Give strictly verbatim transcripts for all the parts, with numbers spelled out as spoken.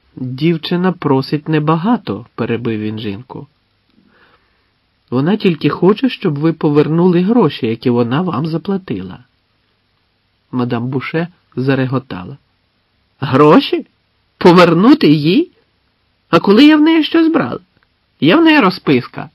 Дівчина просить небагато, перебив він жінку. Вона тільки хоче, щоб ви повернули гроші, які вона вам заплатила. Мадам Буше зареготала. Гроші? Повернути їй? А коли я в неї щось брала? Є в неї розписка.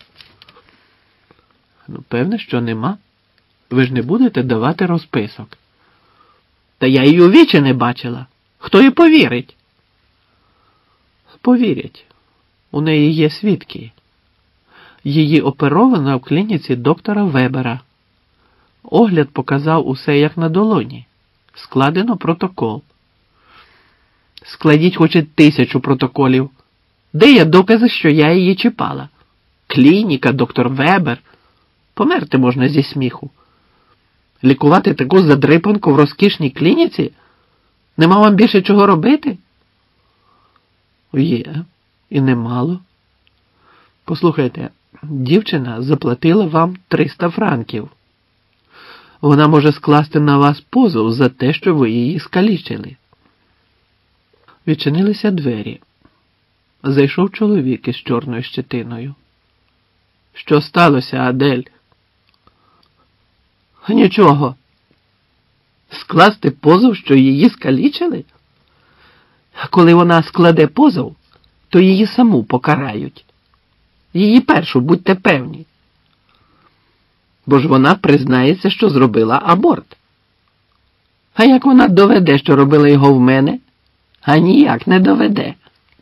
Ну, певне, що нема. Ви ж не будете давати розписок. Та я її у вічі не бачила. Хто їй повірить? Повірять. У неї є свідки. Її оперовано в клініці доктора Вебера. Огляд показав усе як на долоні. Складено протокол. Складіть хоч і тисячу протоколів. Де є докази, що я її чіпала? Клініка, доктор Вебер. Померти можна зі сміху. Лікувати таку задрипанку в розкішній клініці? Нема вам більше чого робити? Є. І немало. Послухайте, дівчина заплатила вам триста франків. Вона може скласти на вас позов за те, що ви її скалічили. Відчинилися двері. Зайшов чоловік із чорною щетиною. Що сталося, Адель? Нічого. Скласти позов, що її скалічили? Коли вона складе позов, то її саму покарають. Її першу, будьте певні. Бо ж вона признається, що зробила аборт. А як вона доведе, що робила його в мене? А ніяк не доведе.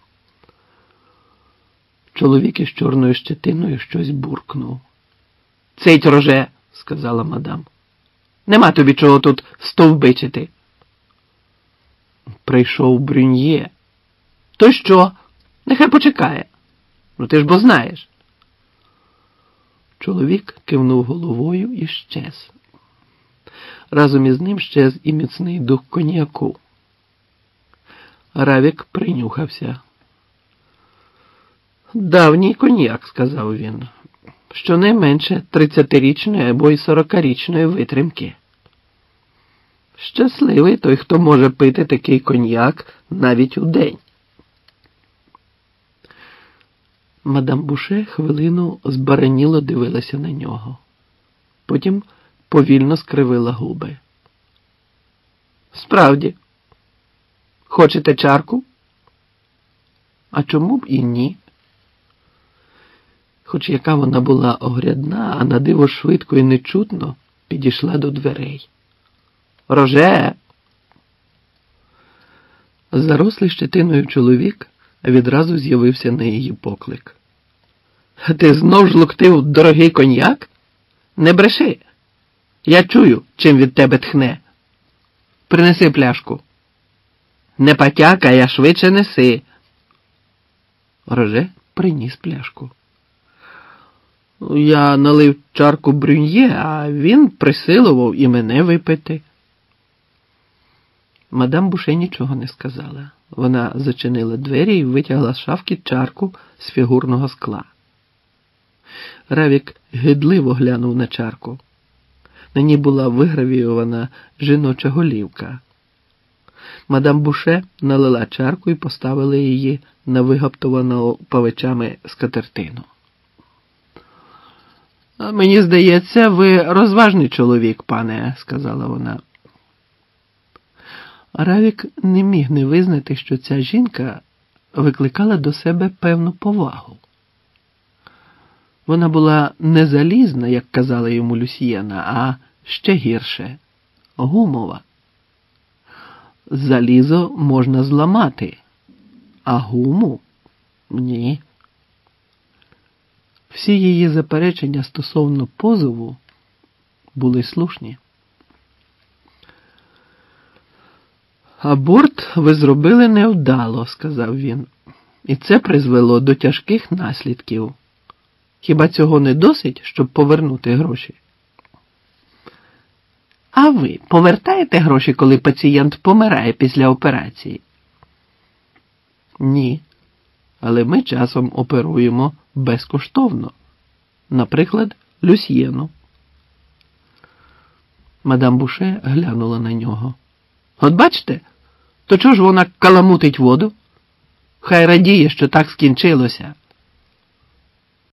Чоловік із чорною щетиною щось буркнув. Цить, роже, сказала мадам. Нема тобі чого тут стовбичити. Прийшов Брюньє. То що? Нехай почекає. Ну ти ж бо знаєш. Чоловік кивнув головою і щез. Разом із ним щез і міцний дух коньяку. Равік принюхався. Давній коньяк, сказав він, щонайменше тридцятирічної або й сорокарічної витримки. Щасливий той, хто може пити такий коньяк навіть удень. Мадам Буше хвилину збараніло дивилася на нього. Потім повільно скривила губи. Справді. Хочете чарку? А чому б і ні? Хоч яка вона була огрядна, а на диво швидко і нечутно підійшла до дверей. Роже! Зарослий щетиною чоловік відразу з'явився на її поклик. Ти знов жлуктив дорогий коньяк? Не бреши. Я чую, чим від тебе тхне. Принеси пляшку. Не потякай, а швидше неси. Роже приніс пляшку. Я налив чарку Брюньє, а він присилував і мене випити. Мадам Буше нічого не сказала. Вона зачинила двері і витягла з шафки чарку з фігурного скла. Равік гидливо глянув на чарку. На ній була вигравіювана жіноча голівка. Мадам Буше налила чарку і поставила її на вигаптовану павичами скатертину. «Мені здається, ви розважний чоловік, пане», – сказала вона. Равік не міг не визнати, що ця жінка викликала до себе певну повагу. Вона була не залізна, як казала йому Люсьєна, а ще гірше – гумова. Залізо можна зламати, а гуму – ні. Всі її заперечення стосовно позову були слушні. «Аборт ви зробили невдало», – сказав він, – «і це призвело до тяжких наслідків. Хіба цього не досить, щоб повернути гроші?» «А ви повертаєте гроші, коли пацієнт помирає після операції?» «Ні, але ми часом оперуємо безкоштовно. Наприклад, Люсьєну». Мадам Буше глянула на нього. «От бачите, то чого ж вона каламутить воду? Хай радіє, що так скінчилося.